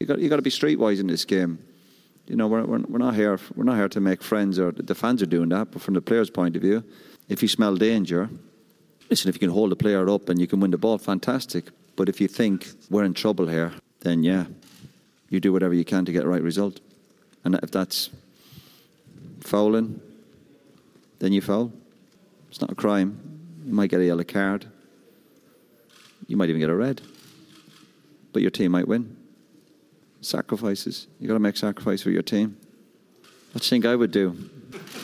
You got to be streetwise in this game. You know, we're not here. We're not here to make friends, or the fans are doing that. But from the player's point of view, if you smell danger, listen. If you can hold the player up and you can win the ball, fantastic. But if you think we're in trouble here, then you do whatever you can to get the right result. And if that's fouling, then you foul. It's not a crime. You might get a yellow card. You might even get a red. But your team might win. Sacrifices. You got to make sacrifice for your team. What do you think I would do?